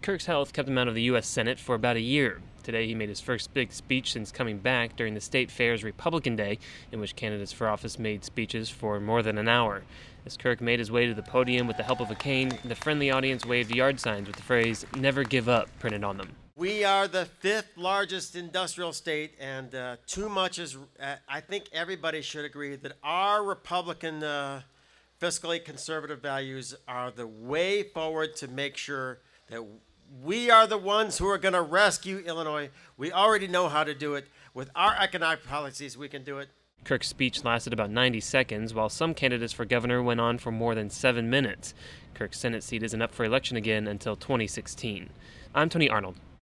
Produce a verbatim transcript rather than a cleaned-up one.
Kirk's health kept him out of the U S Senate for about a year. Today, he made his first big speech since coming back during the State Fair's Republican Day, in which candidates for office made speeches for more than an hour. As Kirk made his way to the podium with the help of a cane, the friendly audience waved yard signs with the phrase, "Never give up," printed on them. We are the fifth largest industrial state, and uh, too much is, uh, I think everybody should agree that our Republican uh, fiscally conservative values are the way forward to make sure that we are the ones who are going to rescue Illinois. We already know how to do it. With our economic policies, we can do it. Kirk's speech lasted about ninety seconds, while some candidates for governor went on for more than seven minutes. Kirk's Senate seat isn't up for election again until twenty sixteen. I'm Tony Arnold.